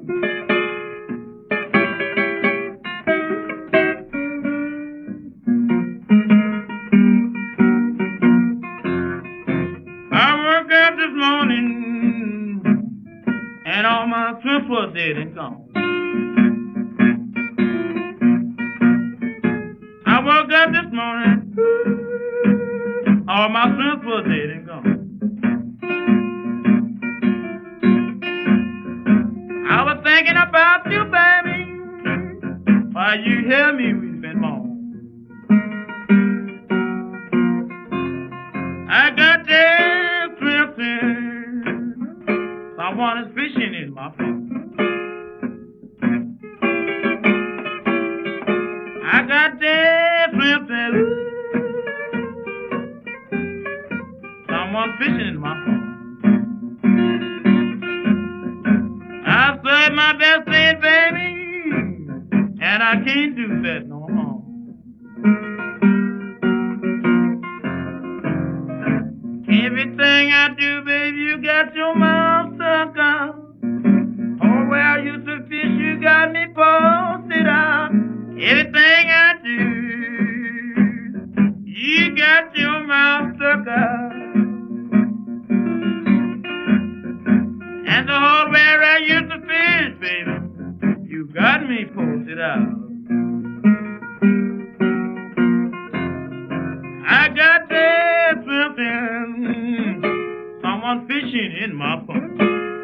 I woke up this morning and all my strength was dead and gone. I woke up this morning, all my strength was dead and gone. I was thinking about you, baby, while you hear me weeping more. I got that strength in, someone is fishing in my phone. I got that strength in, someone fishing in my phone. I said my best thing, baby, and I can't do that no more. Everything I do, baby, you got your mouth stuck out. Oh, where I used to fish, you got me posted out. Everything I do, you got your mouth stuck out. And the hole where I used to fish, baby, you got me posted out. I got that something, someone fishing in my phone.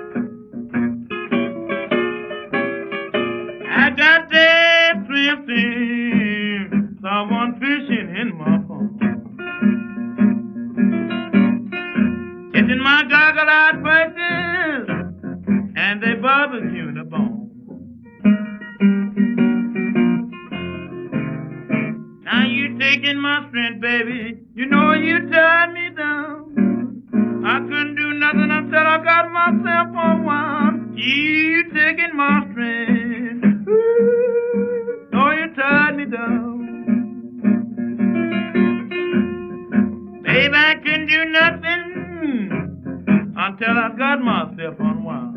I got that something, someone fishing in my phone. It's in my goggle-eyed faces, and they barbecue the bone. Now you taking my strength, baby. You know you tied me down. I couldn't do nothing until I got myself on one. You taking my strength. Ooh, oh, you tied me down. Baby, I couldn't do nothing until I got myself on one.